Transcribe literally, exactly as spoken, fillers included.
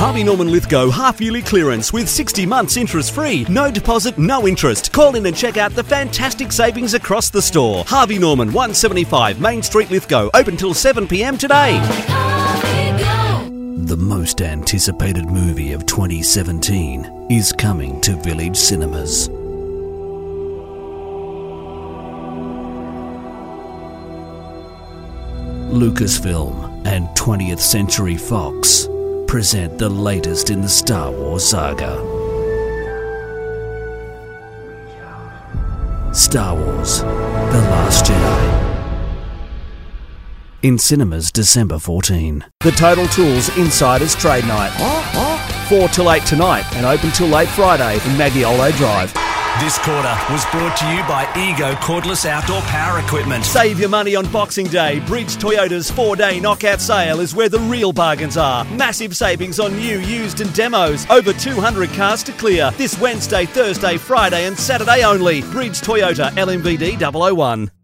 Harvey Norman Lithgow half-yearly clearance with sixty months interest-free. No deposit, no interest. Call in and check out the fantastic savings across the store. Harvey Norman, one seventy-five Main Street, Lithgow. Open till seven p m today. The most anticipated movie of twenty seventeen is coming to Village Cinemas. Lucasfilm and twentieth Century Fox present the latest in the Star Wars saga. Star Wars: The Last Jedi. In cinemas December fourteenth. The Total Tools Insiders Trade Night. four till eight tonight and open till late Friday in Maggiolo Drive. This quarter was brought to you by Ego Cordless Outdoor Power Equipment. Save your money on Boxing Day. Bridge Toyota's four-day knockout sale is where the real bargains are. Massive savings on new, used and demos. Over two hundred cars to clear. This Wednesday, Thursday, Friday and Saturday only. Bridge Toyota, L M V D double oh one.